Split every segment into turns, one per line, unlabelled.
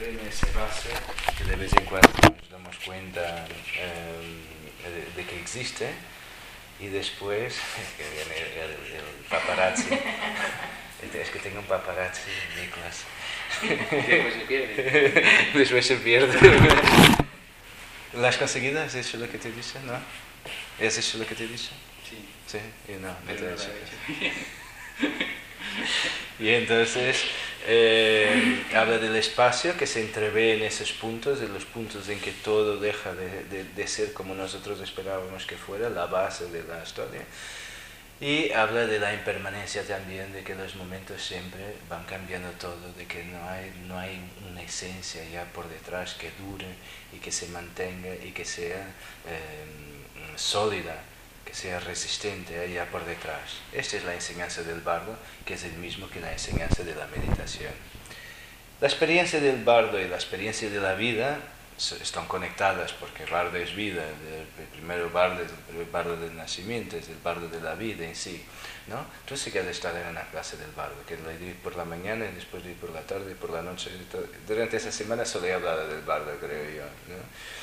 en ese base que de vez en cuando nos damos cuenta de que existe, y después que viene el paparazzi. Es que tengo un paparazzi, Nicolás.
Después se pierde.
Después se pierde. ¿Lo has conseguido? ¿Has hecho lo que te he dicho? ¿No? ¿Has hecho lo que te he dicho?
Sí.
Sí, y no te he
Pero no
hecho.
lo he hecho.
Y entonces habla del espacio que se entrevé en esos puntos, en los puntos en que todo deja de ser como nosotros esperábamos que fuera, la base de la historia. Y habla de la impermanencia también, de que los momentos siempre van cambiando todo, de que no hay una esencia ya por detrás que dure y que se mantenga y que sea sólida, que sea resistente allá por detrás. Esta es la enseñanza del bardo, que es el mismo que la enseñanza de la meditación. La experiencia del bardo y la experiencia de la vida están conectadas, porque el bardo es vida, el primer bardo es el bardo del nacimiento, es el bardo de la vida en sí, ¿no? Tú sí que has de estar en una clase del bardo, que lo he dicho por la mañana y después de ir por la tarde y por la noche. Durante esa semana solo he hablado del bardo, creo yo, ¿no?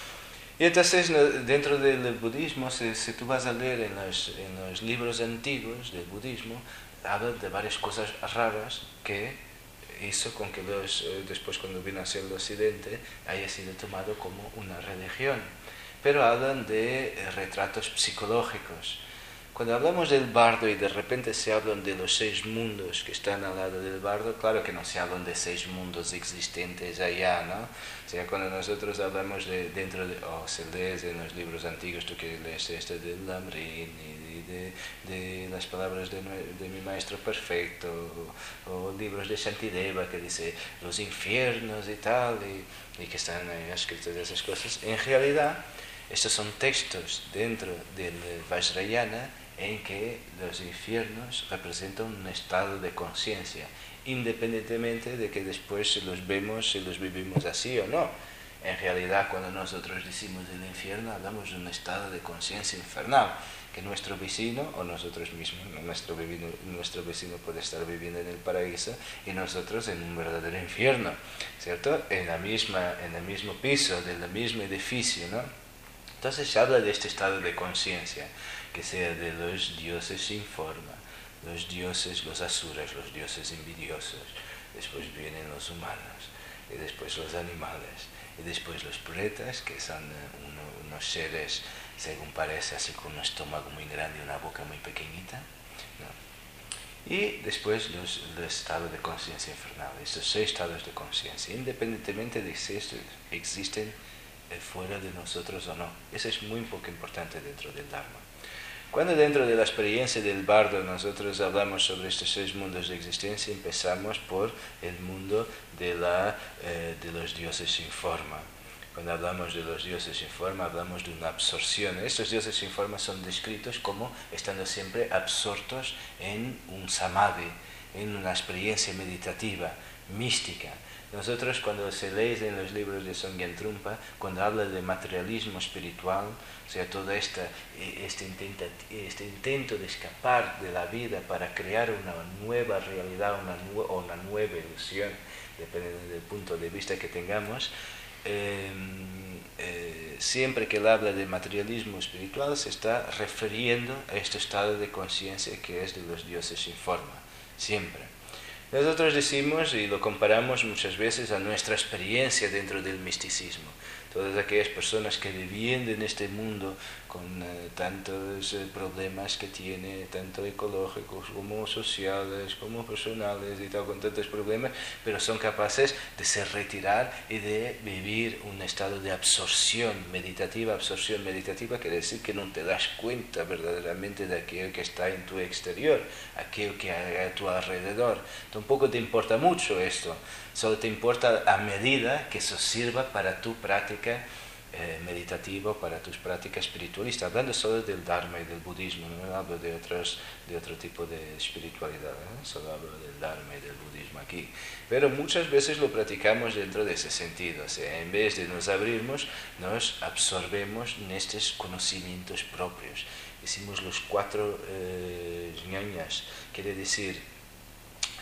Y entonces dentro del budismo, si tú vas a leer en los libros antiguos del budismo, hablan de varias cosas raras que hizo con que después cuando vino a ser el occidente haya sido tomado como una religión. Pero hablan de retratos psicológicos. Cuando hablamos del bardo y de repente se hablan de los 6 mundos que están al lado del bardo, claro que no se hablan de 6 mundos existentes allá, ¿no? O sea, cuando nosotros hablamos se lees en los libros antiguos, tú que lees este del Lamrim y de las palabras de mi maestro perfecto, o libros de Shantideva que dice los infiernos y tal, y que están escritas esas cosas, en realidad estos son textos dentro del Vajrayana en que los infiernos representan un estado de conciencia, independientemente de que después si los vemos, si los vivimos así o no. En realidad, cuando nosotros decimos del infierno, hablamos de un estado de conciencia infernal, que nuestro vecino o nosotros mismos, nuestro vecino puede estar viviendo en el paraíso y nosotros en un verdadero infierno, ¿cierto? En el mismo piso, del mismo edificio, ¿no? Entonces se habla de este estado de conciencia, que sea de los dioses sin forma, los dioses, los asuras, los dioses envidiosos, después vienen los humanos, y después los animales, y después los pretas, que son unos seres, según parece, así con un estómago muy grande y una boca muy pequeñita, ¿no? Y después el estado de conciencia infernal, estos 6 estados de conciencia, independientemente de si estos existen fuera de nosotros o no. Eso es muy poco importante dentro del Dharma. Cuando dentro de la experiencia del bardo nosotros hablamos sobre estos 6 mundos de existencia, empezamos por el mundo de los dioses sin forma. Cuando hablamos de los dioses sin forma, hablamos de una absorción. Estos dioses sin forma son descritos como estando siempre absortos en un samadhi, en una experiencia meditativa, mística. Nosotros cuando se lee en los libros de Songyen Trungpa, cuando habla de materialismo espiritual, o sea, todo este intento de escapar de la vida para crear una nueva realidad o una nueva ilusión, dependiendo del punto de vista que tengamos, siempre que él habla de materialismo espiritual se está refiriendo a este estado de conciencia que es de los dioses sin forma, siempre. Nosotros decimos y lo comparamos muchas veces a nuestra experiencia dentro del misticismo. Todas aquellas personas que viven en este mundo con tantos problemas que tiene, tanto ecológicos como sociales, como personales y tal, con tantos problemas, pero son capaces de se retirar y de vivir un estado de absorción meditativa. Absorción meditativa quiere decir que no te das cuenta verdaderamente de aquello que está en tu exterior, aquello que hay a tu alrededor. Tampoco te importa mucho esto, solo te importa a medida que eso sirva para tu práctica meditativa, para tus prácticas espiritualistas. Hablando solo del Dharma y del budismo, no hablo de otro tipo de espiritualidad, solo hablo del Dharma y del budismo aquí. Pero muchas veces lo practicamos dentro de ese sentido, o sea, en vez de nos abrirnos, nos absorbemos en estos conocimientos propios. Decimos los 4 ñañas, quiere decir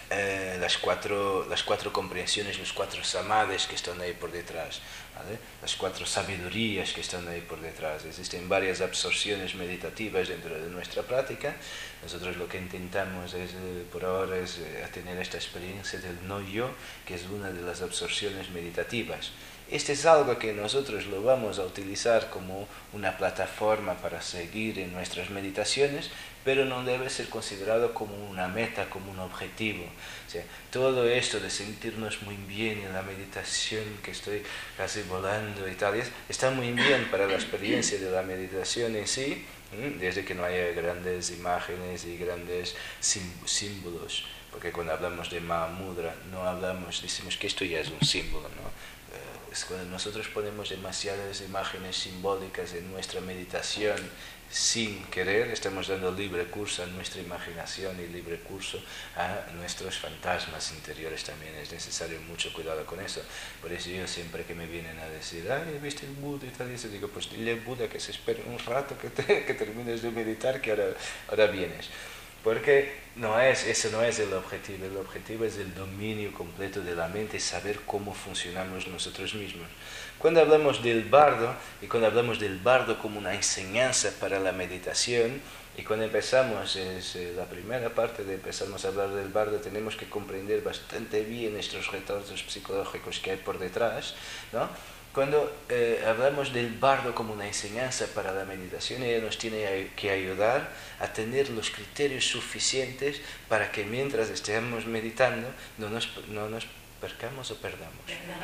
las cuatro comprensiones, los 4 samadhis que están ahí por detrás, ¿vale? Las 4 sabidurías que están ahí por detrás. Existen varias absorciones meditativas dentro de nuestra práctica. Nosotros lo que intentamos por ahora es tener esta experiencia del no yo, que es una de las absorciones meditativas. Este es algo que nosotros lo vamos a utilizar como una plataforma para seguir en nuestras meditaciones, pero no debe ser considerado como una meta, como un objetivo. O sea, todo esto de sentirnos muy bien en la meditación, que estoy casi volando y tal, está muy bien para la experiencia de la meditación en sí, desde que no haya grandes imágenes y grandes símbolos, porque cuando hablamos de Mahamudra no decimos que esto ya es un símbolo, ¿no? Es cuando nosotros ponemos demasiadas imágenes simbólicas en nuestra meditación sin querer, estamos dando libre curso a nuestra imaginación y libre curso a nuestros fantasmas interiores también. Es necesario mucho cuidado con eso. Por eso yo siempre que me vienen a decir, ay, ¿viste el Buda y tal? Y eso digo, pues dile al Buda que se espere un rato que termines de meditar, que ahora vienes. Porque ese no es el objetivo es el dominio completo de la mente, saber cómo funcionamos nosotros mismos. Cuando hablamos del bardo, y cuando hablamos del bardo como una enseñanza para la meditación, y cuando empezamos, la primera parte de empezamos a hablar del bardo, tenemos que comprender bastante bien estos retornos psicológicos que hay por detrás, ¿no? Cuando hablamos del bardo como una enseñanza para la meditación, ella nos tiene que ayudar a tener los criterios suficientes para que mientras estemos meditando no nos percamos o perdamos.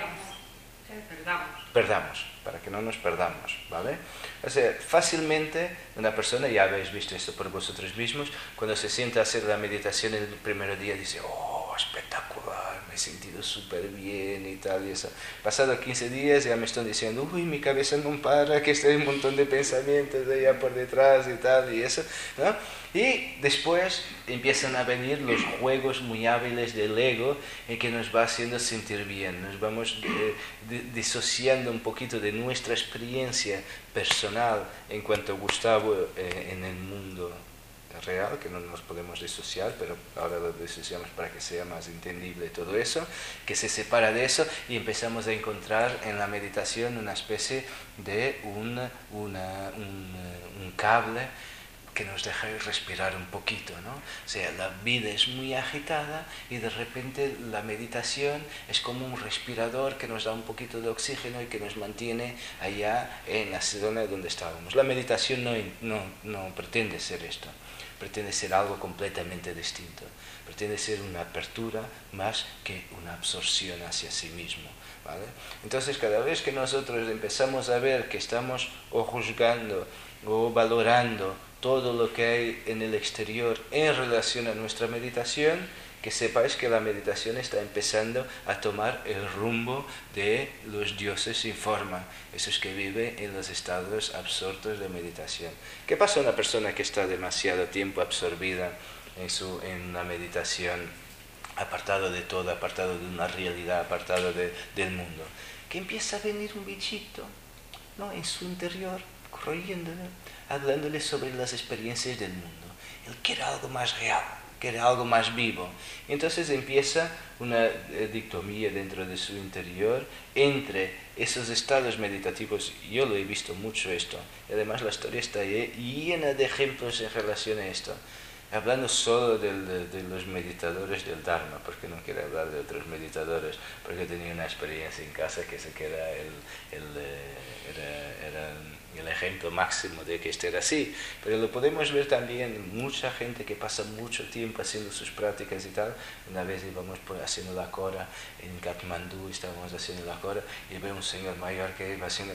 Perdamos, para que no nos perdamos, ¿vale? O sea, fácilmente una persona, ya habéis visto esto por vosotros mismos, cuando se sienta a hacer la meditación el primer día dice, oh, espectacular, me he sentido súper bien y tal y eso. Pasado 15 días ya me están diciendo, uy, mi cabeza no para, que hay un montón de pensamientos allá por detrás y tal y eso, ¿no? Y después empiezan a venir los juegos muy hábiles del ego en que nos va haciendo sentir bien, nos vamos disociando un poquito de nuestra experiencia personal en cuanto a Gustavo en el mundo real, que no nos podemos disociar, pero ahora lo disociamos para que sea más entendible todo eso, que se separa de eso y empezamos a encontrar en la meditación una especie de un cable que nos deja respirar un poquito, ¿no? O sea, la vida es muy agitada y de repente la meditación es como un respirador que nos da un poquito de oxígeno y que nos mantiene allá en la zona donde estábamos. La meditación no pretende ser esto, pretende ser algo completamente distinto, pretende ser una apertura más que una absorción hacia sí mismo, ¿vale? Entonces, cada vez que nosotros empezamos a ver que estamos o juzgando o valorando todo lo que hay en el exterior en relación a nuestra meditación, que sepáis que la meditación está empezando a tomar el rumbo de los dioses sin forma, esos que viven en los estados absortos de meditación. ¿Qué pasa a una persona que está demasiado tiempo absorbida en la meditación, apartado de todo, apartado de una realidad, apartado del mundo? Que empieza a venir un bichito, ¿no?, en su interior, corriéndole, hablándole sobre las experiencias del mundo. Él quiere algo más real, quiere algo más vivo. Y entonces empieza una dicotomía dentro de su interior entre esos estados meditativos. Yo lo he visto mucho esto. Y además la historia está llena de ejemplos en relación a esto. Hablando solo de los meditadores del Dharma, porque no quiero hablar de otros meditadores, porque tenía una experiencia en casa que era el ejemplo máximo de que esto era así. Pero lo podemos ver también mucha gente que pasa mucho tiempo haciendo sus prácticas y tal. Una vez íbamos haciendo la Kora en Katmandú, estábamos haciendo la Kora y veo un señor mayor que iba haciendo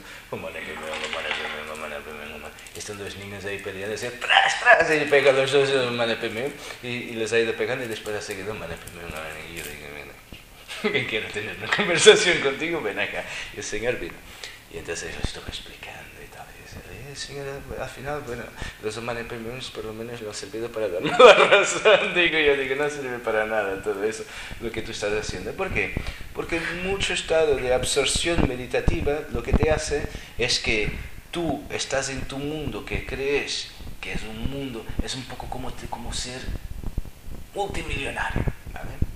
están dos niños ahí peleando, así, tras, y pega los dos y les ha ido pegando y después ha seguido y yo digo, que quiero tener una conversación contigo, ven acá. Y el señor vino y entonces lo estuve explicando y tal. Señor, al final, bueno, los manipulaciones por lo menos le han servido para darme la razón. Yo digo, no sirve para nada todo eso, lo que tú estás haciendo. ¿Por qué? Porque mucho estado de absorción meditativa lo que te hace es que tú estás en tu mundo que crees que es un mundo, es un poco como ser multimillonario, ¿vale?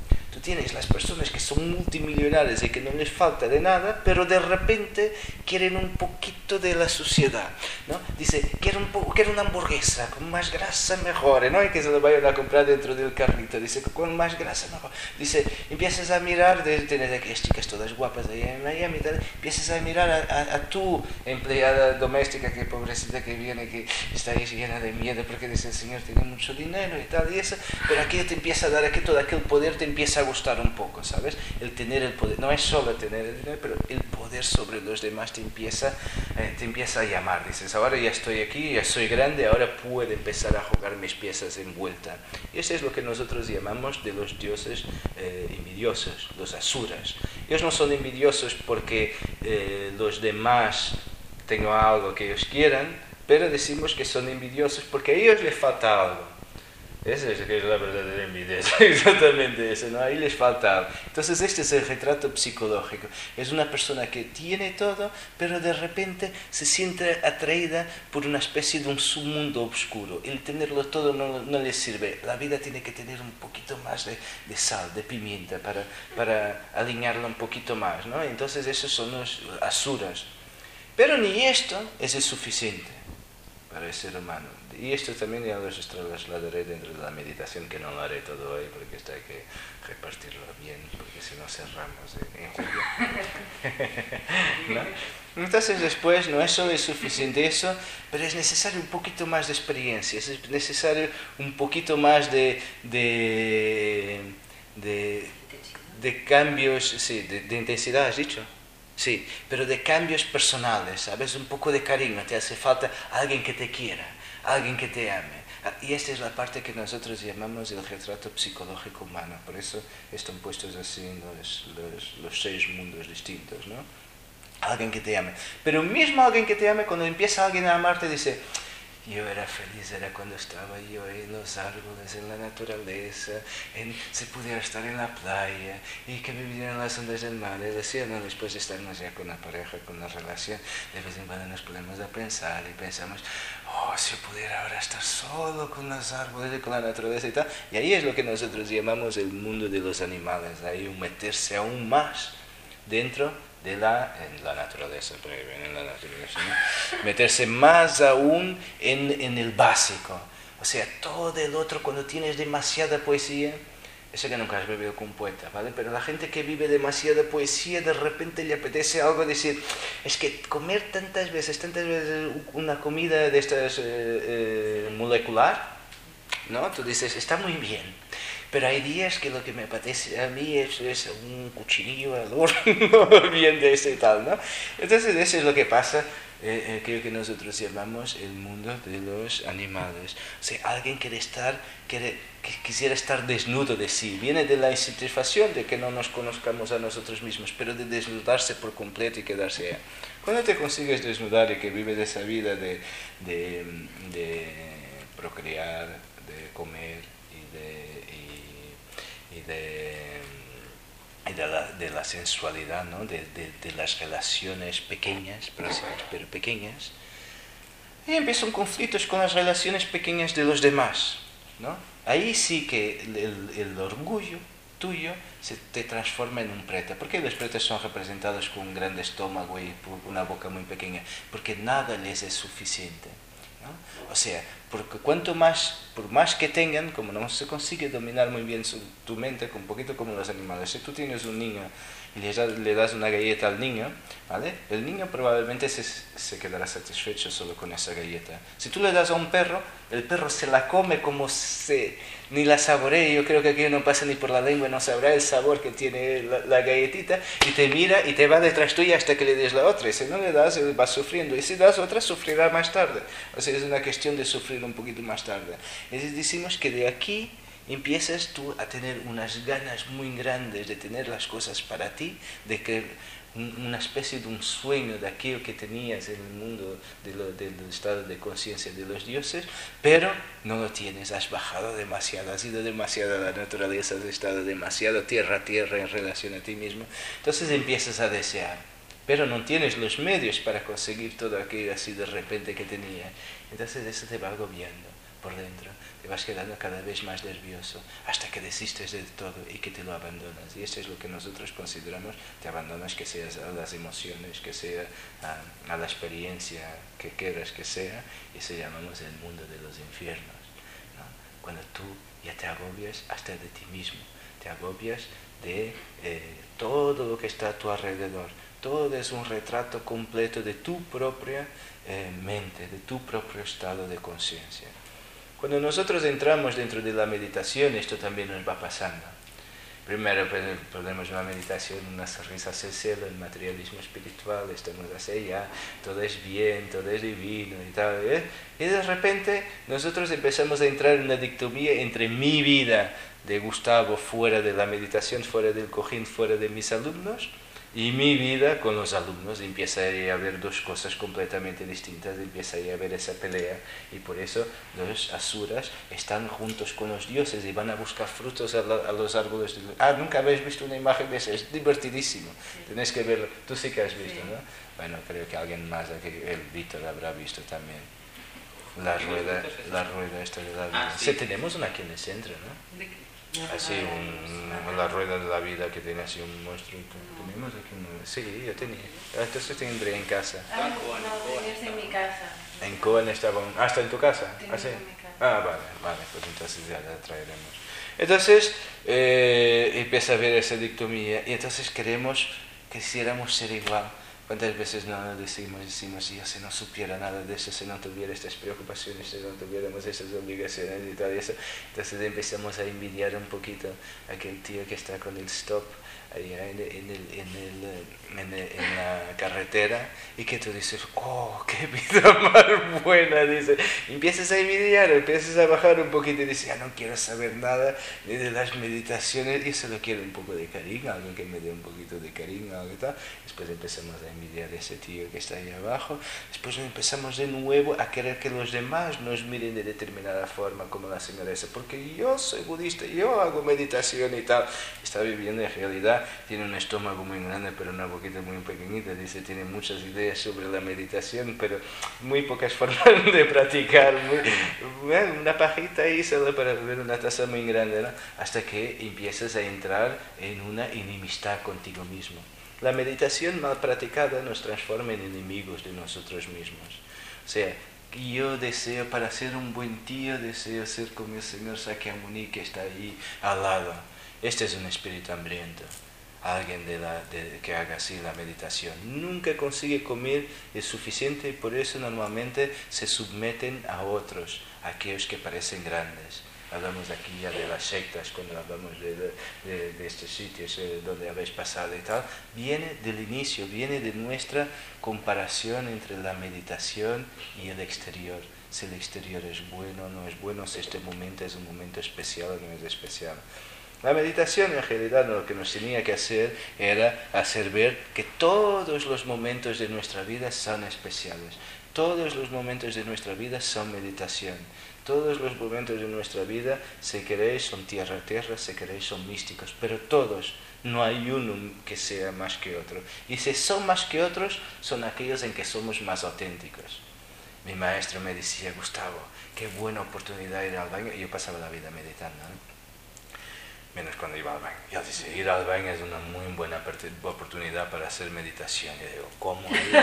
tienes las personas que son multimillonarias y que no les falta de nada, pero de repente quieren un poquito de la suciedad, ¿no? Dice, quiero una hamburguesa, con más grasa mejor, ¿no? Y que se lo vayan a comprar dentro del carrito. Dice, con más grasa mejor. Dice, empiezas a mirar, tienes aquellas chicas todas guapas de allá en Miami, empiezas a mirar a tu empleada doméstica, que pobrecita que viene, que está ahí llena de miedo, porque dice, el Señor tiene mucho dinero y tal, y eso, pero aquí te empieza a dar, aquí todo aquel poder te empieza a gustar un poco, ¿sabes? El tener el poder, no es solo tener el dinero, pero el poder sobre los demás te empieza a llamar. Dices, ahora ya estoy aquí, ya soy grande, ahora puedo empezar a jugar mis piezas en vuelta. Y eso es lo que nosotros llamamos de los dioses envidiosos, los asuras. Ellos no son envidiosos porque los demás tengan algo que ellos quieran, pero decimos que son envidiosos porque a ellos les falta algo. Esa es la verdadera envidia, exactamente eso, ¿no? Ahí les falta algo. Entonces este es el retrato psicológico. Es una persona que tiene todo, pero de repente se siente atraída por una especie de un submundo oscuro. El tenerlo todo no le sirve. La vida tiene que tener un poquito más de sal, de pimienta, para alinearla un poquito más, ¿no? Entonces esos son los asuras. Pero ni esto es suficiente para el ser humano. Y esto también ya los trasladaré dentro de la meditación, que no lo haré todo hoy, porque esto hay que repartirlo bien, porque si no cerramos en julio. ¿No? Entonces después no es solo suficiente eso, pero es necesario un poquito más de experiencia, es necesario un poquito más de cambios, sí, de intensidad, ¿has dicho? Sí, pero de cambios personales, ¿sabes? Un poco de cariño, te hace falta alguien que te quiera, alguien que te ame. Y esta es la parte que nosotros llamamos el retrato psicológico humano. Por eso están puestos así en los 6 mundos distintos, ¿no? Alguien que te ame. Pero mismo alguien que te ame, cuando empieza alguien a amarte, dice, yo era feliz, era cuando estaba yo en los árboles, en la naturaleza, si pudiera estar en la playa y que me vinieran las ondas del mar. Y decía, no, después de estarnos ya con la pareja, con la relación, de vez en cuando nos ponemos a pensar y pensamos, si pudiera ahora estar solo con los árboles y con la naturaleza y tal. Y ahí es lo que nosotros llamamos el mundo de los animales, ahí meterse aún más dentro en la naturaleza, ¿no? Meterse más aún en el básico. O sea, todo el otro, cuando tienes demasiada poesía, eso que nunca has bebido con un poeta, ¿vale? Pero la gente que vive demasiada poesía, de repente le apetece algo, decir, es que comer tantas veces una comida de estas molecular, ¿no? Tú dices, está muy bien. Pero hay días que lo que me apetece a mí es un cuchillo al horno, bien de ese y tal, ¿no? Entonces eso es lo que pasa, creo que nosotros llamamos el mundo de los animales. O sea, alguien que quisiera estar desnudo de sí. Viene de la insatisfacción de que no nos conozcamos a nosotros mismos, pero de desnudarse por completo y quedarse allá. Cuando te consigues desnudar y que vives esa vida de procrear, de comer de la sensualidad, ¿no? de las relaciones pequeñas, pero pequeñas, y empiezan conflictos con las relaciones pequeñas de los demás, ¿no? Ahí sí que el orgullo tuyo se te transforma en un preta. ¿Por qué los pretas son representados con un gran estómago y una boca muy pequeña? Porque nada les es suficiente, ¿no? O sea, porque por más que tengan, como no se consigue dominar muy bien tu mente, un poquito como los animales. Si tú tienes un niño y le das una galleta al niño, ¿vale? El niño probablemente se quedará satisfecho solo con esa galleta. Si tú le das a un perro, el perro se la come como ni la saborea. Yo creo que aquí no pasa ni por la lengua, no sabrá el sabor que tiene la galletita, y te mira y te va detrás tuya hasta que le des la otra. Y si no le das, él va sufriendo, y si das otra, sufrirá más tarde. O sea, es una cuestión de sufrir un poquito más tarde. Entonces decimos que de aquí empiezas tú a tener unas ganas muy grandes de tener las cosas para ti, de que una especie de un sueño de aquello que tenías en el mundo del estado de conciencia de los dioses, pero no lo tienes, has bajado demasiado, has ido demasiado a la naturaleza, has estado demasiado tierra a tierra en relación a ti mismo. Entonces empiezas a desear, pero no tienes los medios para conseguir todo aquello así de repente que tenías. Entonces eso te va agobiando. por dentro, te vas quedando cada vez más nervioso hasta que desistes de todo y que te lo abandonas. Y eso es lo que nosotros consideramos, te abandonas, que sea a las emociones, que sea a la experiencia que quieras que sea, y eso llamamos el mundo de los infiernos, ¿no? Cuando tú ya te agobias hasta de ti mismo, te agobias de todo lo que está a tu alrededor. Todo es un retrato completo de tu propia mente, de tu propio estado de conciencia. Cuando nosotros entramos dentro de la meditación, esto también nos va pasando. Primero ponemos una meditación, una sonrisa hacia el cielo, el materialismo espiritual, estamos hacia allá, todo es bien, todo es divino y tal. Y de repente nosotros empezamos a entrar en una dicotomía entre mi vida de Gustavo fuera de la meditación, fuera del cojín, fuera de mis alumnos, y mi vida con los alumnos. Empieza a haber dos cosas completamente distintas, empieza a haber esa pelea, y por eso los asuras están juntos con los dioses y van a buscar frutos a los árboles. Nunca habéis visto una imagen de eso, es divertidísimo, tenéis que verlo, tú sí que has visto, ¿no? Bueno, creo que alguien más, el Víctor habrá visto también. La rueda esta de la vida. Sí, tenemos una aquí en el centro, ¿no? Así, la rueda de la vida que tiene así un monstruo. Tenemos aquí uno. Sí, yo tenía. Entonces tendré en casa.
No, tenías en mi casa.
En Cohen estaba. ¿Está en tu casa?
Tenía
¿Sí?
en mi casa.
Vale, pues entonces ya la traeremos. Entonces, empieza a haber esa dicotomía, y entonces quisiéramos ser igual. ¿Cuántas veces no decimos, si yo no supiera nada de eso, si no tuviera estas preocupaciones, si no tuviéramos esas obligaciones y todo eso? Entonces empezamos a envidiar un poquito a aquel tío que está con el stop allá en la carretera, y que tú dices, oh, qué vida más buena, dice. Empiezas a envidiar, empiezas a bajar un poquito y dices, ya no quiero saber nada ni de las meditaciones, y solo quiero un poco de cariño, alguien que me dé un poquito de cariño, algo y tal. Después empezamos a envidiar a ese tío que está ahí abajo, después empezamos de nuevo a querer que los demás nos miren de determinada forma, como la señora esa, porque yo soy budista, yo hago meditación y tal. Está viviendo en realidad, tiene un estómago muy grande, pero una boquita muy pequeñita, dice, tiene muchas ideas sobre la meditación, pero muy pocas formas de practicar, una pajita ahí solo para beber una taza muy grande, ¿no? Hasta que empiezas a entrar en una enemistad contigo mismo. La meditación mal practicada nos transforma en enemigos de nosotros mismos. O sea, yo deseo, para ser un buen tío, deseo ser como el señor Sakyamuni que está ahí al lado. Este es un espíritu hambriento. Alguien que haga así la meditación nunca consigue comer el suficiente, y por eso normalmente se someten a otros, a aquellos que parecen grandes. Hablamos aquí ya de las sectas, cuando hablamos de estos sitios donde habéis pasado y tal, viene del inicio, viene de nuestra comparación entre la meditación y el exterior. Si el exterior es bueno o no es bueno, si este momento es un momento especial o no es especial. La meditación en realidad lo que nos tenía que hacer era hacer ver que todos los momentos de nuestra vida son especiales. Todos los momentos de nuestra vida son meditación. Todos los momentos de nuestra vida, si queréis, son tierra, si queréis, son místicos. Pero todos, no hay uno que sea más que otro. Y si son más que otros, son aquellos en que somos más auténticos. Mi maestro me decía, Gustavo, qué buena oportunidad ir al baño. Y yo pasaba la vida meditando, ¿no? Menos cuando iba al baño. Y él dice, ir al baño es una muy buena oportunidad para hacer meditación. Y yo digo, ¿cómo?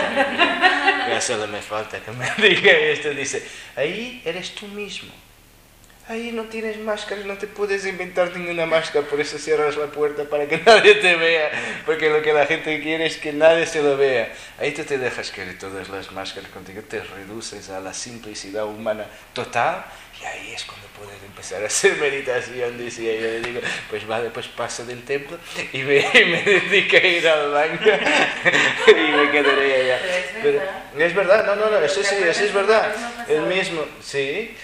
Ya solo me falta que me diga esto. Dice, ahí eres tú mismo. Ahí no tienes máscara, no te puedes inventar ninguna máscara, por eso cierras la puerta para que nadie te vea, porque lo que la gente quiere es que nadie se lo vea. Ahí tú te dejas caer todas las máscaras contigo, te reduces a la simplicidad humana total, y ahí es cuando puedes empezar a hacer meditación, decía. Yo le digo, pues vale, pues paso del templo y me dedico a ir al baño y me quedaré allá.
Pero
es verdad, no, eso sí, eso es verdad. El mismo, sí,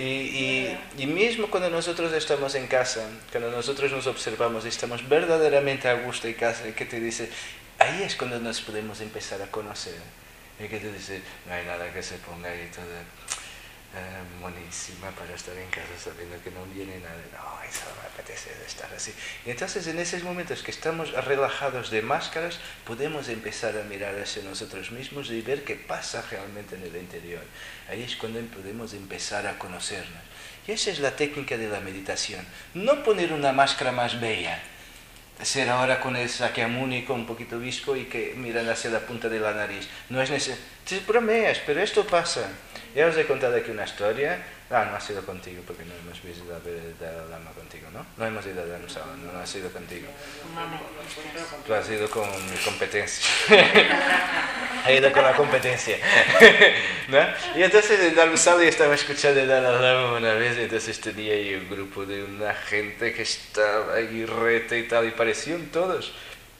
y mismo cuando nosotros estamos en casa, cuando nosotros nos observamos y estamos verdaderamente a gusto en casa, que te dice, ahí es cuando nos podemos empezar a conocer. Y que te dice, no hay nada que se ponga ahí todo. buenísima para estar en casa sabiendo que no viene nadie. No, eso no me apetece estar así. Y entonces en esos momentos que estamos relajados de máscaras, podemos empezar a mirar hacia nosotros mismos y ver qué pasa realmente en el interior. Ahí es cuando podemos empezar a conocernos. Y esa es la técnica de la meditación. No poner una máscara más bella. Ser ahora con el Sakyamuni con un poquito visco y que miran hacia la punta de la nariz. No es necesario. Te bromeas, pero esto pasa. Ya os he contado aquí una historia. No ha sido contigo porque no hemos visitado el Dalai Lama contigo, ¿no? No hemos ido a Dharamsala, no ha sido contigo. Tú has ido con mi competencia. Ha ido con la competencia. ¿No? Y entonces en Dharamsala yo estaba escuchando el Dalai Lama una vez, y entonces tenía ahí un grupo de una gente que estaba ahí reta y tal, y parecían todos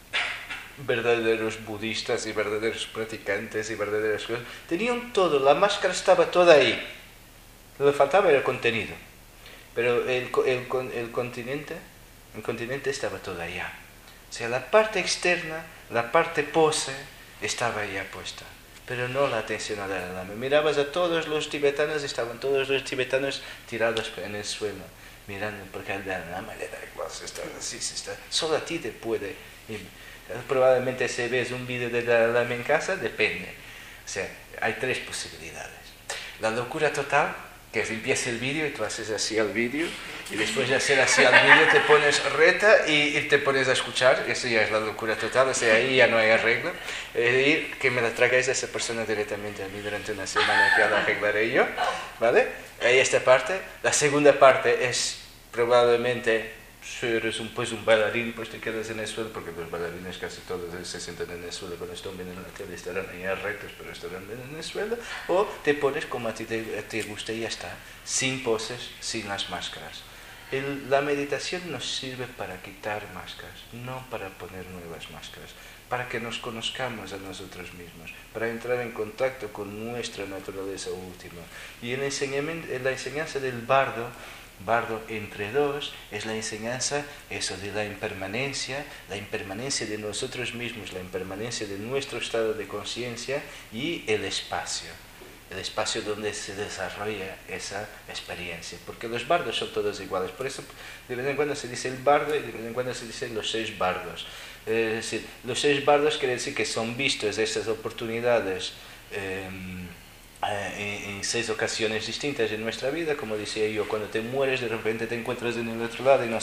verdaderos budistas y verdaderos practicantes y verdaderas cosas. Tenían todo, la máscara estaba toda ahí. Lo que faltaba era el contenido. Pero el continente estaba todo allá. O sea, la parte externa, la parte pose, estaba ya puesta. Pero no la atención al Dalai Lama. Mirabas a todos los tibetanos, estaban todos los tibetanos tirados en el suelo, mirando, porque al Dalai Lama le da igual, así, solo a ti te puede. Probablemente si ves un vídeo de Dalai Lama en casa, depende. O sea, hay tres posibilidades. La locura total, que empieza el vídeo y tú haces así al vídeo, y después de hacer así al vídeo te pones reta y te pones a escuchar. Eso ya es la locura total, o sea, ahí ya no hay arreglo. Y que me la traigáis a esa persona directamente a mí durante una semana, que ya la arreglaré yo, ¿vale? Ahí esta parte. La segunda parte es probablemente, si eres un bailarín, pues te quedas en el suelo, porque los bailarines casi todos se sientan en el suelo cuando están viendo la tele, estarán ahí rectos, pero estarán en el suelo, o te pones como a ti te guste y ya está, sin poses, sin las máscaras. La meditación nos sirve para quitar máscaras, no para poner nuevas máscaras, para que nos conozcamos a nosotros mismos, para entrar en contacto con nuestra naturaleza última. Y en la enseñanza del bardo entre dos, es la enseñanza eso de la impermanencia de nosotros mismos, la impermanencia de nuestro estado de conciencia y el espacio donde se desarrolla esa experiencia, porque los bardos son todos iguales, por eso de vez en cuando se dice el bardo y de vez en cuando se dice los 6 bardos. Es decir, los 6 bardos quiere decir que son vistos esas oportunidades en 6 ocasiones distintas en nuestra vida. Como decía yo, cuando te mueres de repente te encuentras en el otro lado y no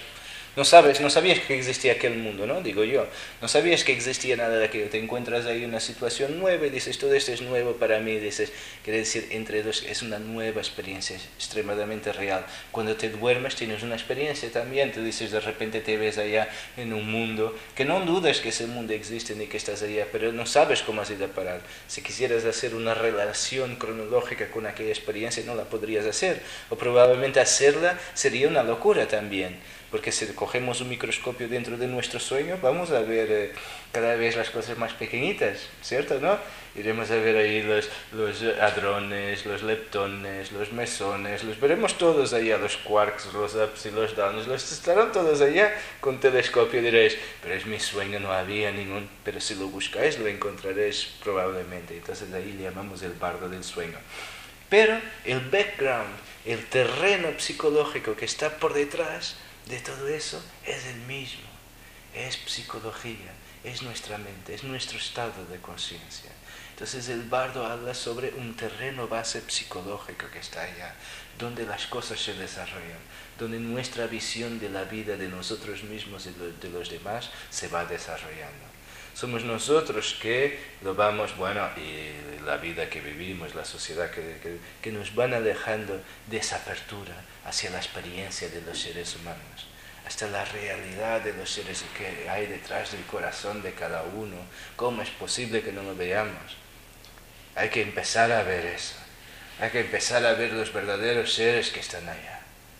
sabías que existía aquel mundo, ¿no? Digo yo, no sabías que existía nada de aquello, te encuentras ahí en una situación nueva y dices, todo esto es nuevo para mí, dices, quiere decir, entre dos, es una nueva experiencia, extremadamente real. Cuando te duermes tienes una experiencia también, tú dices, de repente te ves allá en un mundo, que no dudas que ese mundo existe ni que estás allá, pero no sabes cómo has ido a parar. Si quisieras hacer una relación cronológica con aquella experiencia, no la podrías hacer, o probablemente hacerla sería una locura también. Porque si cogemos un microscopio dentro de nuestro sueño, vamos a ver cada vez las cosas más pequeñitas, ¿cierto? ¿No? Iremos a ver ahí los hadrones, los leptones, los mesones, los veremos todos allá, los quarks, los ups y los downs, los estarán todos allá con telescopio. Diréis, pero es mi sueño, no había ningún, pero si lo buscáis lo encontraréis probablemente. Entonces ahí le llamamos el bardo del sueño. Pero el background, el terreno psicológico que está por detrás de todo eso es el mismo, es psicología, es nuestra mente, es nuestro estado de conciencia. Entonces el bardo habla sobre un terreno base psicológico que está allá, donde las cosas se desarrollan, donde nuestra visión de la vida de nosotros mismos y de los demás se va desarrollando. Somos nosotros que lo vamos, y la vida que vivimos, la sociedad que nos van alejando de esa apertura hacia la experiencia de los seres humanos, hasta la realidad de los seres que hay detrás del corazón de cada uno. ¿Cómo es posible que no lo veamos? Hay que empezar a ver eso, hay que empezar a ver los verdaderos seres que están allá.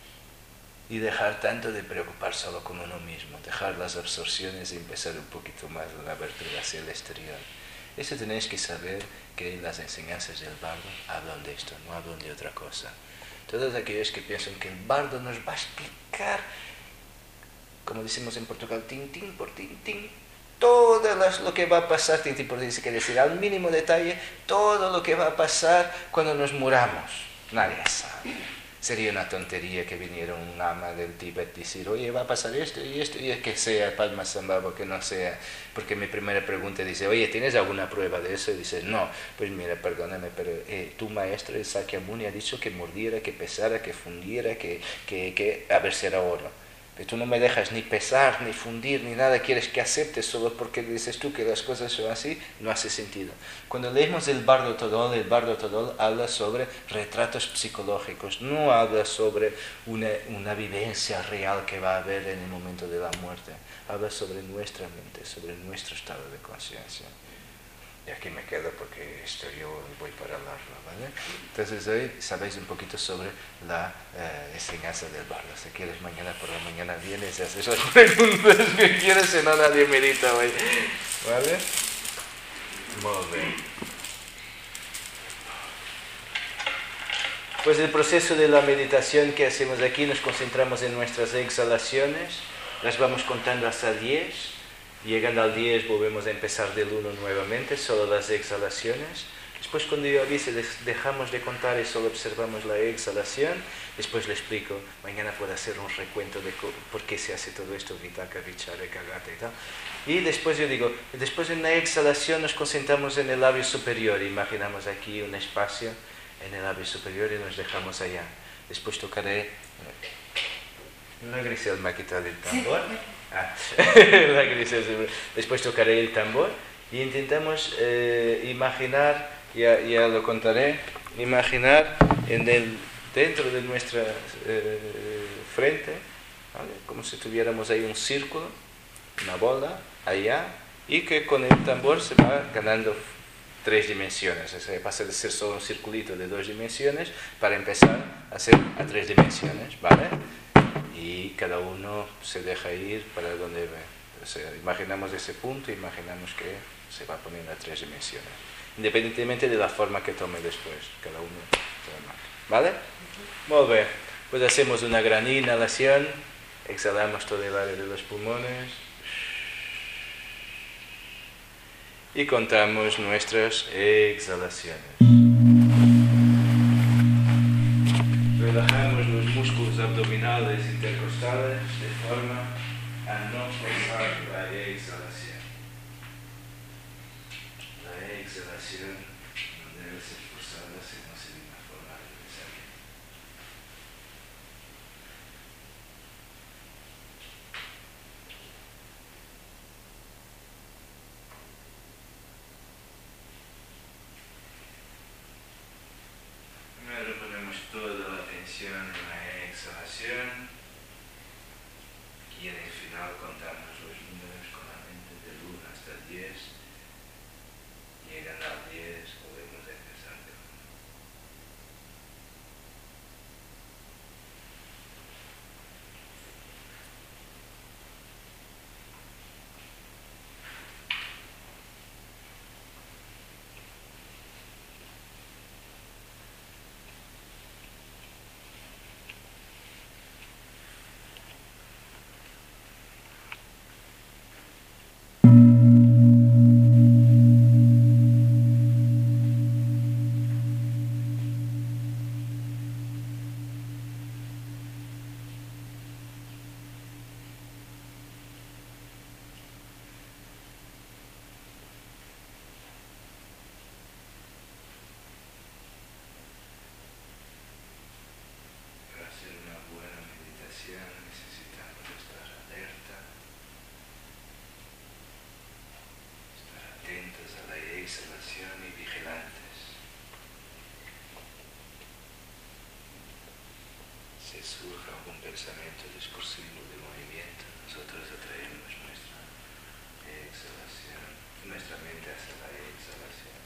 Y dejar tanto de preocupar solo con uno mismo, dejar las absorciones y empezar un poquito más la abertura hacia el exterior. Eso tenéis que saber, que las enseñanzas del bardo hablan de esto, no hablan de otra cosa. Todos aquellos que piensan que el bardo nos va a explicar, como decimos en Portugal, tintín por tintín, todo lo que va a pasar, tintín por tintín, quiere decir al mínimo detalle, todo lo que va a pasar cuando nos muramos. Nadie sabe. Sería una tontería que viniera un ama del Tíbet y decir, oye, va a pasar esto, y es que sea Padmasambhava, que no sea. Porque mi primera pregunta dice, oye, ¿tienes alguna prueba de eso? Y dices, no. Pues mira, perdóname, pero tu maestro, el Sakyamuni, ha dicho que mordiera, que pesara, que fundiera, que a ver si era oro. Pero tú no me dejas ni pesar, ni fundir, ni nada, quieres que acepte solo porque dices tú que las cosas son así, no hace sentido. Cuando leemos el Bardo Todol habla sobre retratos psicológicos, no habla sobre una vivencia real que va a haber en el momento de la muerte, habla sobre nuestra mente, sobre nuestro estado de conciencia. Y aquí me quedo porque esto yo voy para largo, ¿vale? Entonces hoy sabéis un poquito sobre la enseñanza del bardo. Si quieres mañana por la mañana vienes y haces las preguntas que quieres, si no nadie medita hoy, ¿vale? Muy bien. Pues el proceso de la meditación que hacemos aquí, nos concentramos en nuestras exhalaciones, las vamos contando hasta 10. Llegando al 10 volvemos a empezar del 1 nuevamente, solo las exhalaciones. Después cuando yo avise dejamos de contar y solo observamos la exhalación. Después le explico, mañana puedo hacer un recuento de por qué se hace todo esto, Vitaka, Vichara, Kagata y tal. Y después yo digo, después en la exhalación nos concentramos en el labio superior. Imaginamos aquí un espacio en el labio superior y nos dejamos allá. Después tocaré... La Grisel me ha quitado el tambor. La Grisel. Después tocaré el tambor y intentamos imaginar, ya lo contaré, imaginar dentro de nuestra frente, ¿vale? Como si tuviéramos ahí un círculo, una bola, allá, y que con el tambor se va ganando 3 dimensiones. O sea, pasa de ser solo un circulito de 2 dimensiones para empezar a ser a 3 dimensiones, ¿vale? Y cada uno se deja ir para donde ve. O sea, imaginamos ese punto, imaginamos que se va poniendo a 3 dimensiones, independientemente de la forma que tome después, cada uno toma. ¿Vale? Muy bien. Pues hacemos una gran inhalación, exhalamos todo el aire de los pulmones y contamos nuestras exhalaciones. Relajamos los músculos abdominales intercostales de forma a no forzar la exhalación. La exhalación no debe ser forzada, sino ser de una forma necesaria. Primero ponemos toda la atención en la exhalación y en el final contamos los números con la mente del 1 hasta el 10. Llegando al 10 volvemos a empezar de nuevo. Para hacer una buena meditación necesitamos estar alerta, estar atentos a la exhalación y vigilantes. Si surge algún pensamiento discursivo de movimiento, nosotros atraemos nuestra exhalación, nuestra mente hacia la exhalación.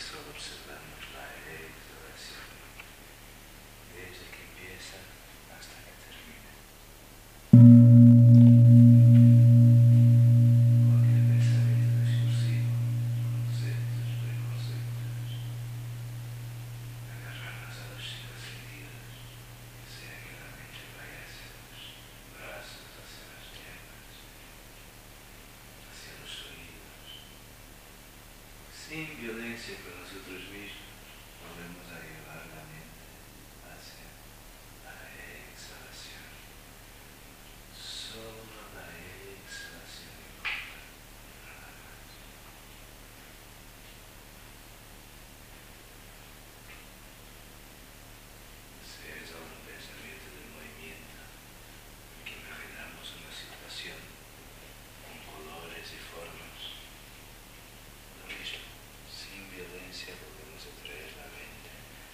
solo observamos la exhalación, desde que empieza hasta que termina. Cualquier pensamiento discursivo, conceptos, preconceptos, agarrarnos a los cinco sentidos, que sea que la mente vaya hacia los brazos, hacia las piernas, hacia los oídos. Sin violencia con nosotros mismos, volvemos a llevar la mente hacia la exhalación. Solo la exhalación importa, nada más. Ese es un pensamiento del movimiento, en que imaginamos una situación con colores y formas. Lo mismo, sin violencia volvemos a traer la mente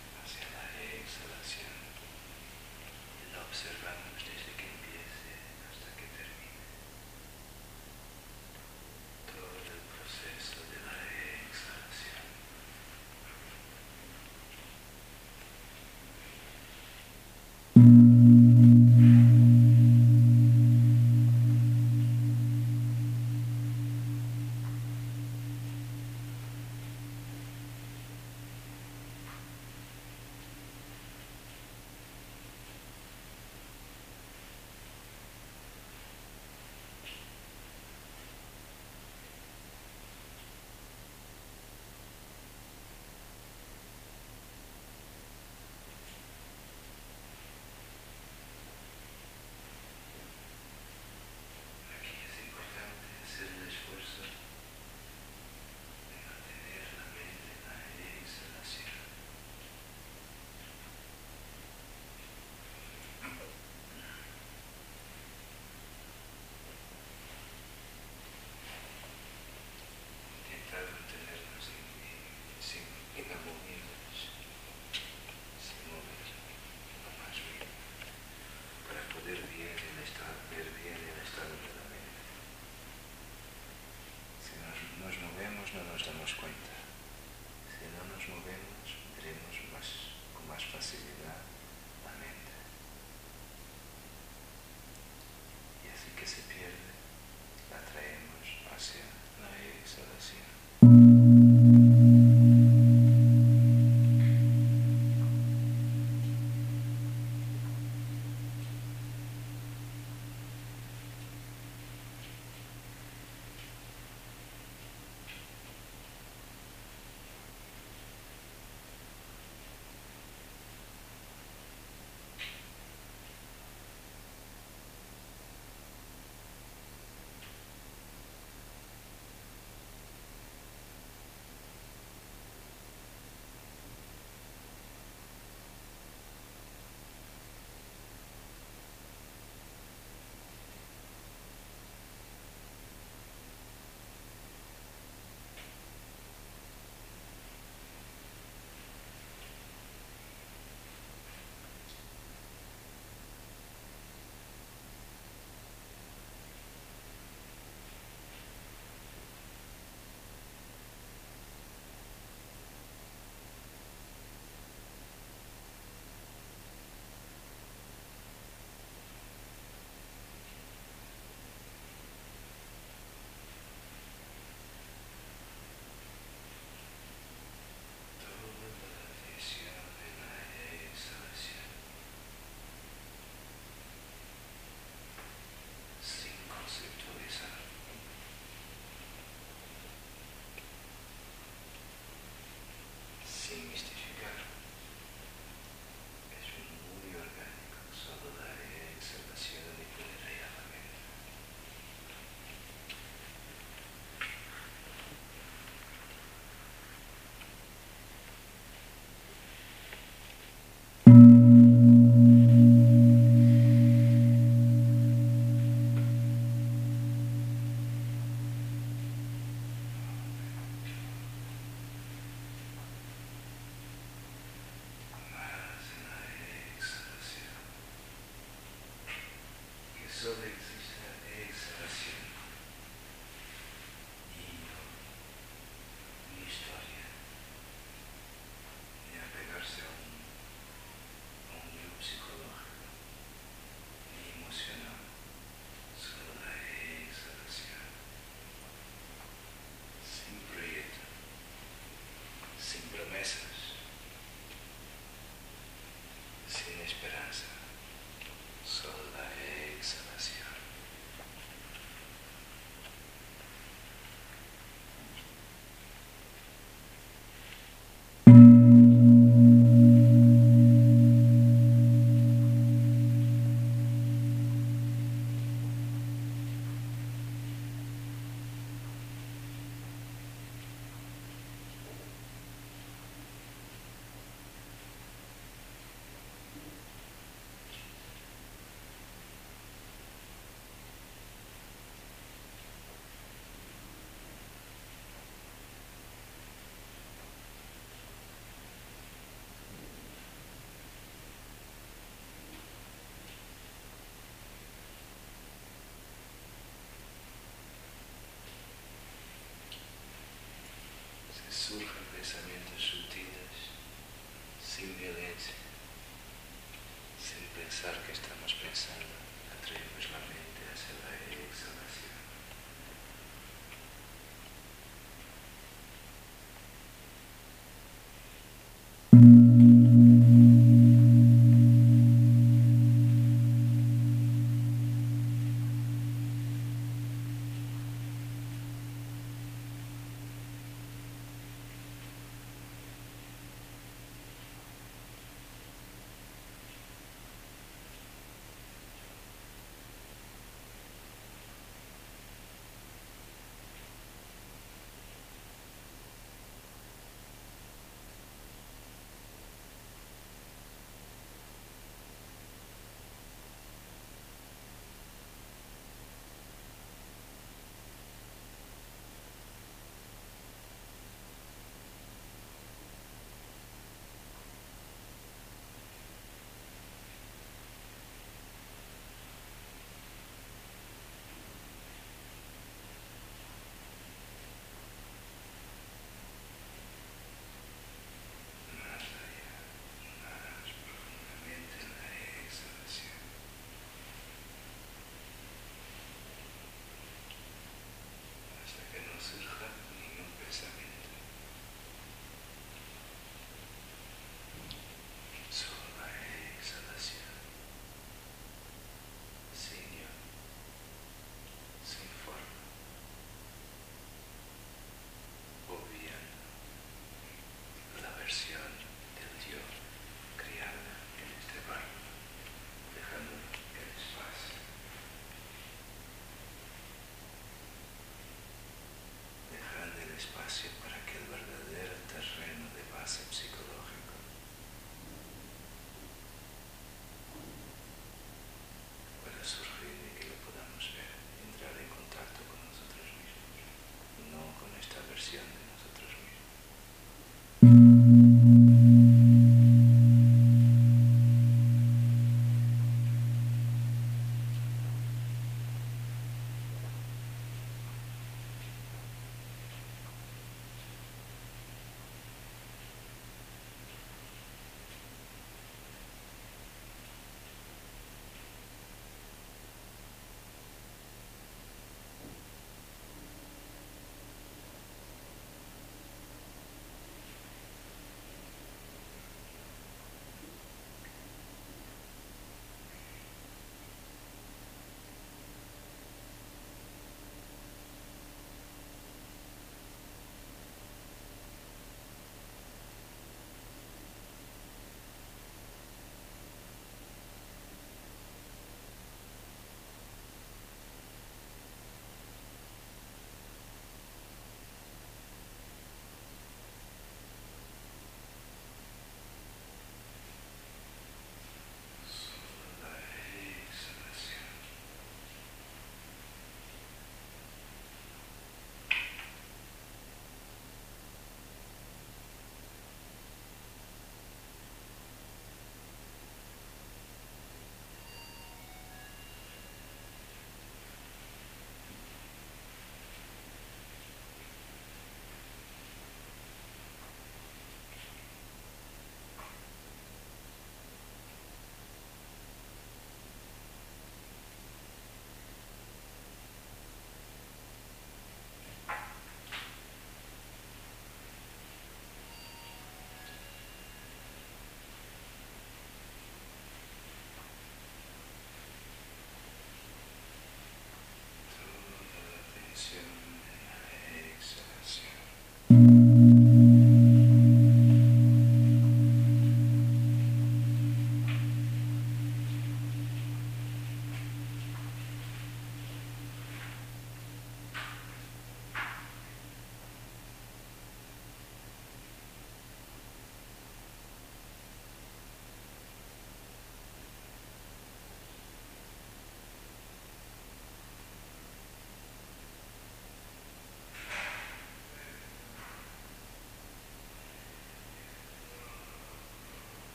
pensamientos sutiles, sin violencia, sin pensar que estamos pensando, atraemos la mente hacia la exhalación.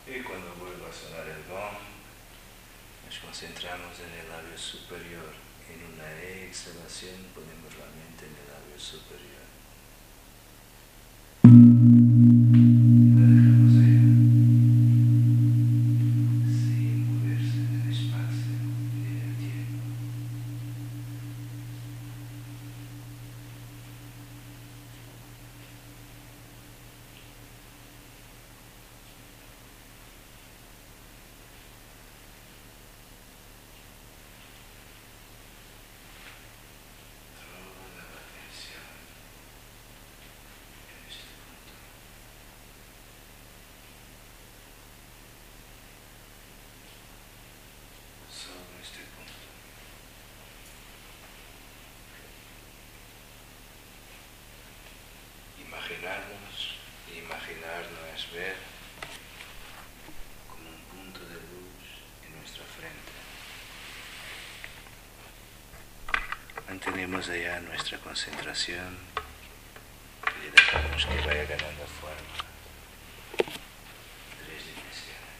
Y cuando vuelva a sonar el gong, nos concentramos en el labio superior. En una exhalación ponemos la mente en el labio superior. Y la dejamos allá, sin moverse en el espacio y en el tiempo. Toda la atención en este punto. Solo este punto. Imaginar no es ver como un punto de luz en nuestra frente. Mantenemos allá nuestra concentración y dejamos que vaya ganando forma. 3 dimensiones.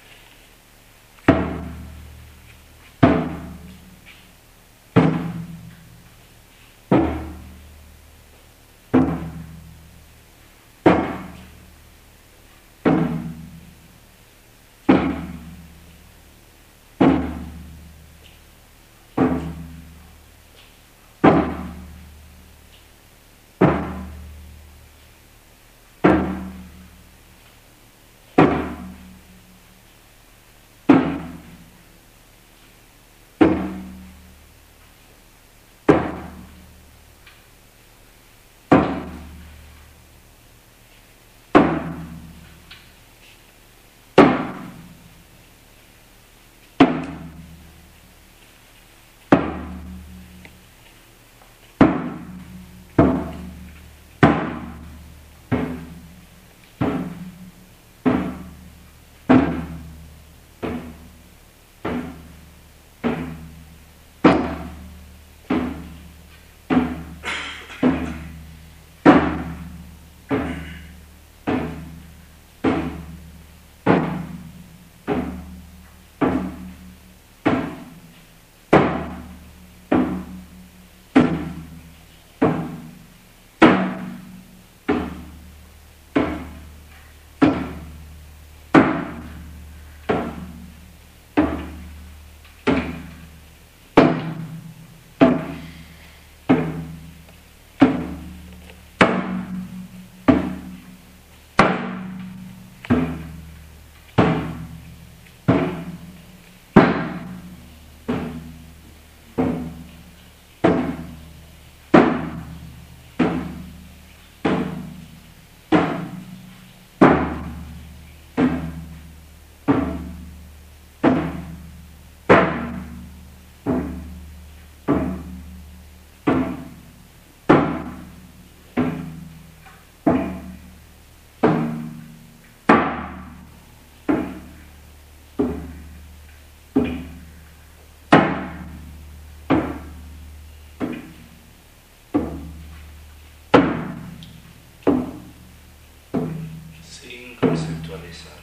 Sin conceptualizar,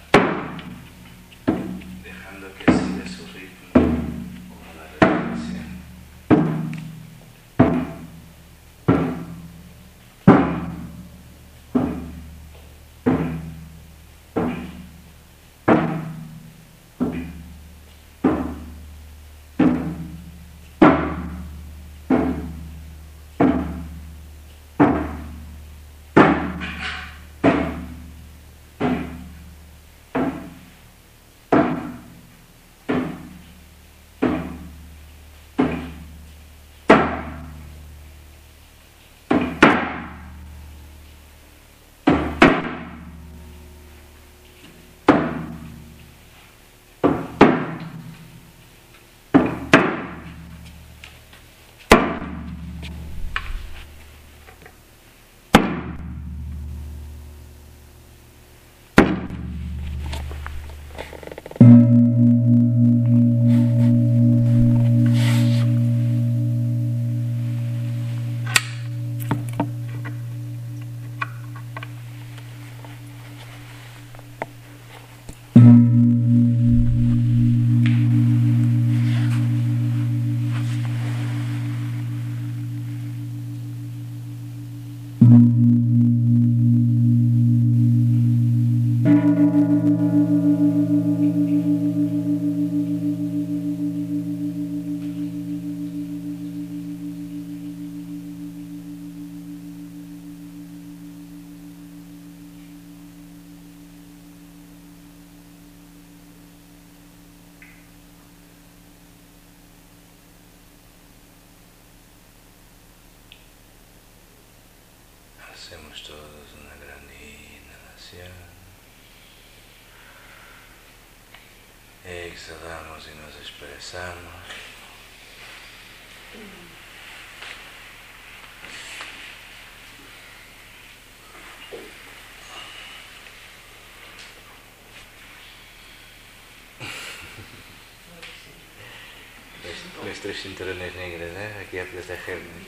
dejando que siga su ritmo como la respiración. Exhalamos y nos expresamos. Les tres cinturones negros, aquí a protegerme.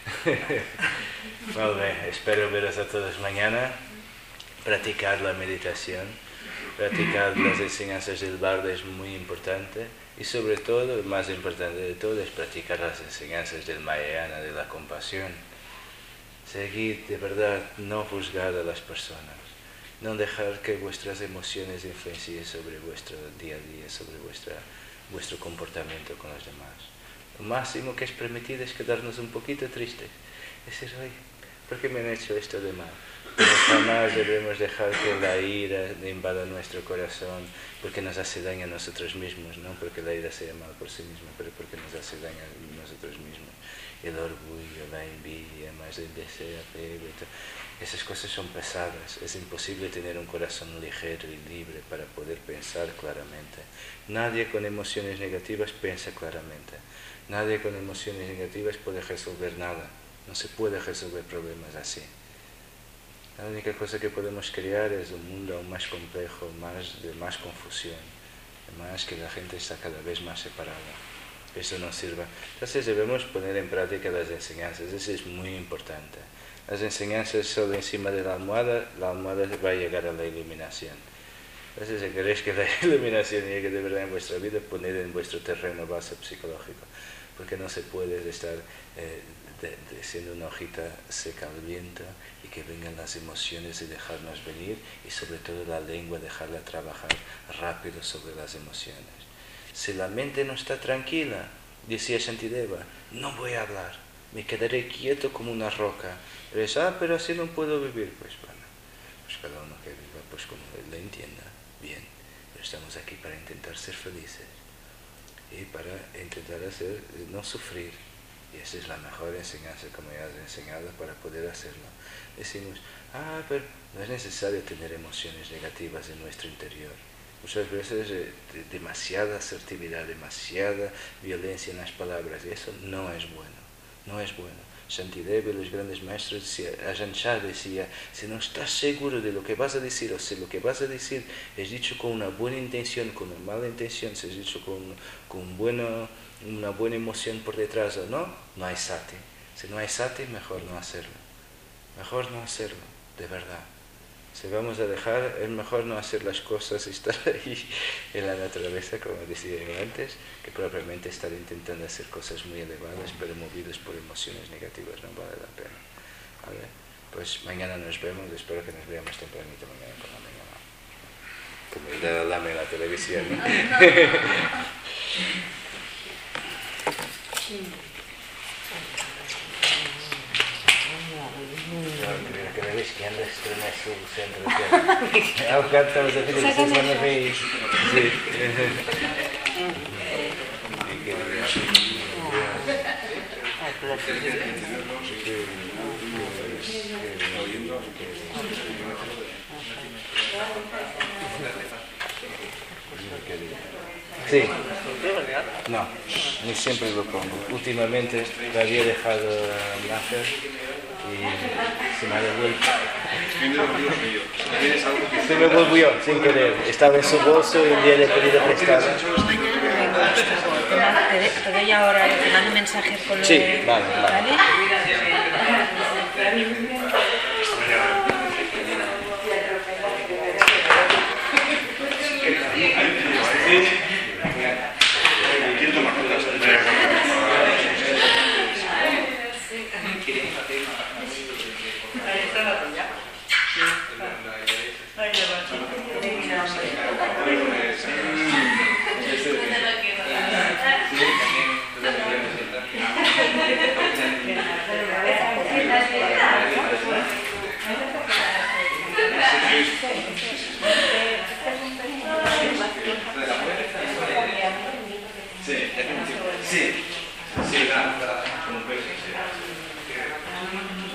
Vale, espero veros a todos mañana. Practicar la meditación, practicar las enseñanzas del bardo es muy importante. Y sobre todo, el más importante de todo, es practicar las enseñanzas del Mahayana, de la compasión. Seguid, de verdad, no juzgar a las personas. No dejar que vuestras emociones influencien sobre vuestro día a día, sobre vuestro comportamiento con los demás. Lo máximo que es permitido es quedarnos un poquito tristes. Decir, ay, ¿por qué me han hecho esto de mal? Pero jamás debemos dejar que la ira invada nuestro corazón, porque nos hace daño a nosotros mismos, no porque la ira sea mal por sí misma, pero porque nos hace daño a nosotros mismos. El orgullo, la envidia, más el deseo, apego, esas cosas son pesadas. Es imposible tener un corazón ligero y libre para poder pensar claramente. Nadie con emociones negativas piensa claramente. Nadie con emociones negativas puede resolver nada. No se puede resolver problemas así. La única cosa que podemos crear es un mundo aún más complejo, de más confusión, más que la gente está cada vez más separada. Eso no sirve. Entonces debemos poner en práctica las enseñanzas. Eso es muy importante. Las enseñanzas solo encima de la almohada va a llegar a la iluminación. Entonces, si queréis que la iluminación llegue de verdad en vuestra vida, poned en vuestro terreno base psicológico. Porque no se puede estar siendo una hojita seca al viento y que vengan las emociones y dejarnos venir, y sobre todo la lengua, dejarla trabajar rápido sobre las emociones. Si la mente no está tranquila, decía Shantideva, no voy a hablar, me quedaré quieto como una roca. Y dices, pero así no puedo vivir. Pues bueno, pues cada uno que viva pues como él le entienda, bien. Pero estamos aquí para intentar ser felices y para intentar no sufrir. Y esa es la mejor enseñanza, como ya has enseñado, para poder hacerlo. Decimos, pero no es necesario tener emociones negativas en nuestro interior. Muchas veces demasiada asertividad, demasiada violencia en las palabras, y eso no es bueno, no es bueno. Shantideva y los grandes maestros decían, Ajahn Chah decía, si no estás seguro de lo que vas a decir, o si lo que vas a decir es dicho con una buena intención, con una mala intención, si es dicho con una buena emoción por detrás o no, no hay sati. Si no hay sati, mejor no hacerlo. Mejor no hacerlo, de verdad. Si vamos a dejar, es mejor no hacer las cosas y estar ahí en la naturaleza, como decía yo antes, que propiamente estar intentando hacer cosas muy elevadas, pero movidos por emociones negativas, no vale la pena. ¿Vale? Pues mañana nos vemos, espero que nos veamos tempranito mañana por la mañana. Como el de Lama en la televisión, ¿no? Que me veis que anda estremece el centro. Ahora estamos a hacer las semanas veis. Sí. Sí. No, ni siempre lo pongo. Últimamente lo había dejado nacer y se me ha devuelto. Se me volvió sin querer. Estaba en su bolso y un día le he pedido prestado.
Te doy ahora, te mando un mensaje con lo
Sí,
de...
vale. Sí, nada, como